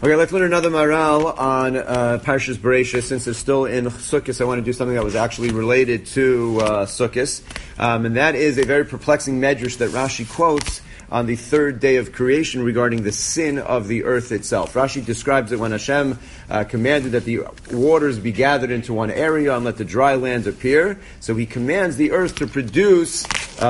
Okay, let's learn another Maral on Parshas Bereishis. Since it's still in Sukkot, I want to do something that was actually related to Sukkot. And that is a very perplexing medrash that Rashi quotes on the third day of creation regarding the sin of the earth itself. Rashi describes it when Hashem commanded that the waters be gathered into one area and let the dry land appear. So he commands the earth to produce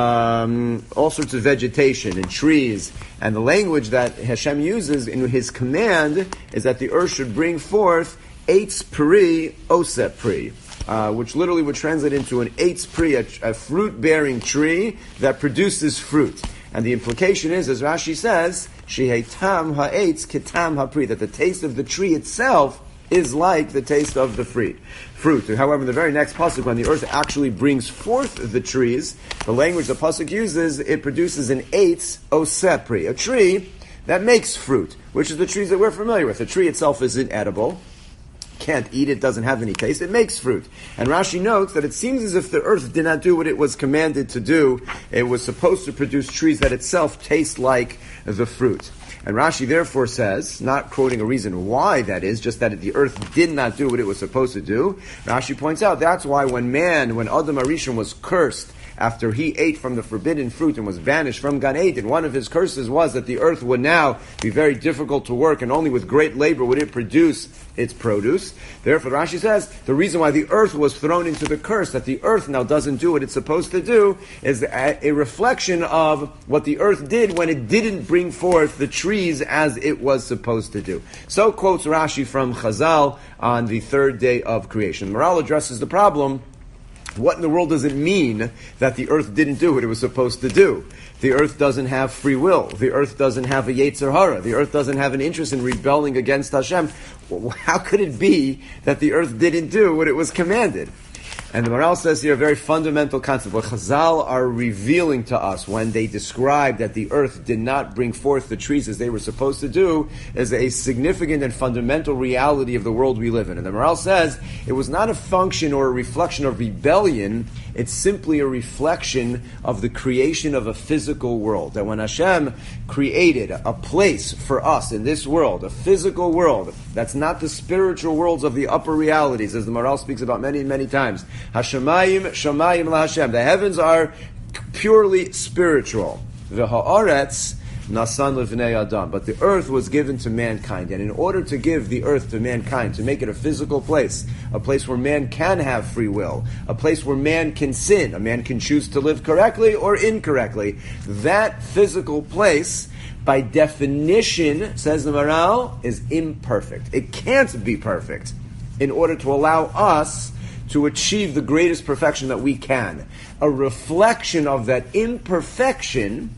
all sorts of vegetation and trees. And the language that Hashem uses in his command is that the earth should bring forth eitz pri, oseh pri, which literally would translate into an eitz pri, a fruit-bearing tree that produces fruit. And the implication is, as Rashi says, shehetam ha'etz ketam ha'pri, that the taste of the tree itself is like the taste of the fruit. However, in the very next pasuk, when the earth actually brings forth the trees, the language the pasuk uses, it produces an eitz oseh pri, a tree that makes fruit, which is the trees that we're familiar with. The tree itself isn't edible. Can't eat it, doesn't have any taste, it makes fruit. And Rashi notes that it seems as if the earth did not do what it was commanded to do. It was supposed to produce trees that itself taste like the fruit. And Rashi therefore says, not quoting a reason why that is, just that the earth did not do what it was supposed to do. Rashi points out that's why when Adam HaRishon was cursed after he ate from the forbidden fruit and was banished from Gan Eden, one of his curses was that the earth would now be very difficult to work and only with great labor would it produce its produce. Therefore, Rashi says, the reason why the earth was thrown into the curse, that the earth now doesn't do what it's supposed to do, is a reflection of what the earth did when it didn't bring forth the trees as it was supposed to do. So quotes Rashi from Chazal on the third day of creation. Maral addresses the problem. What in the world does it mean that the earth didn't do what it was supposed to do? The earth doesn't have free will. The earth doesn't have a Yetzer Hara. The earth doesn't have an interest in rebelling against Hashem. How could it be that the earth didn't do what it was commanded? And the Maral says here a very fundamental concept. What Chazal are revealing to us when they describe that the earth did not bring forth the trees as they were supposed to do is a significant and fundamental reality of the world we live in. And the Maral says it was not a function or a reflection of rebellion, it's simply a reflection of the creation of a physical world. That when Hashem created a place for us in this world, a physical world, that's not the spiritual worlds of the upper realities, as the Maral speaks about many, many times. Hashemayim, shamayim laHashem. The heavens are purely spiritual. V'ha'aretz nasan levnei adam. But the earth was given to mankind, and in order to give the earth to mankind, to make it a physical place, a place where man can have free will, a place where man can sin, a man can choose to live correctly or incorrectly, that physical place, by definition, says the Maral, is imperfect. It can't be perfect in order to allow us to achieve the greatest perfection that we can. A reflection of that imperfection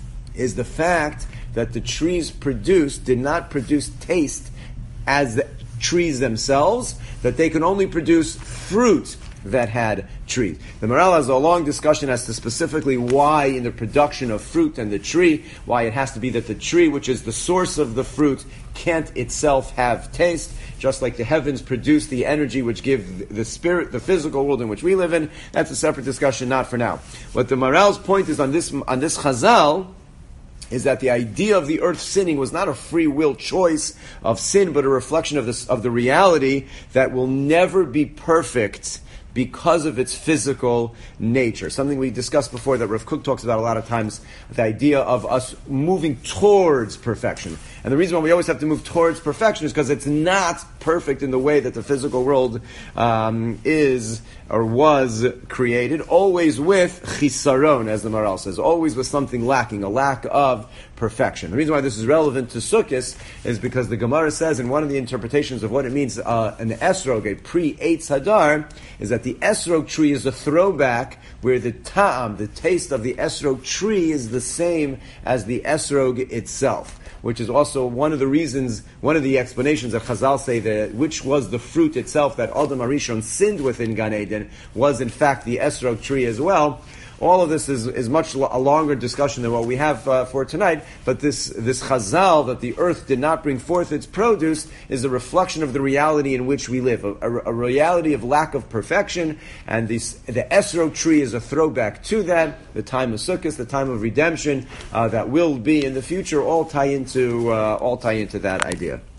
is the fact that the trees produced did not produce taste as the trees themselves, that they can only produce fruit that had trees. The Maral has a long discussion as to specifically why in the production of fruit and the tree, why it has to be that the tree, which is the source of the fruit, can't itself have taste, just like the heavens produce the energy which give the spirit, the physical world in which we live in. That's a separate discussion, not for now. What the Maral's point is on this Chazal is that the idea of the earth sinning was not a free will choice of sin, but a reflection of the reality that will never be perfect because of its physical nature. Something we discussed before that Rav Kook talks about a lot of times, the idea of us moving towards perfection. And the reason why we always have to move towards perfection is because it's not perfect in the way that the physical world is or was created, always with chisaron, as the Maral says, always with something lacking, a lack of perfection. The reason why this is relevant to Sukkot is because the Gemara says in one of the interpretations of what it means, an esrog, a pre-eitz hadar, is that the esrog tree is a throwback where the ta'am, the taste of the esrog tree is the same as the esrog itself, which is also one of the reasons, one of the explanations that Chazal say that which was the fruit itself that Adam HaRishon sinned with in Gan Eden was in fact the esrog tree as well. All of this is much a longer discussion than what we have for tonight, but this chazal that the earth did not bring forth its produce is a reflection of the reality in which we live, a reality of lack of perfection, and the esrog tree is a throwback to that, the time of Sukkot, the time of redemption that will be in the future, all tie into that idea.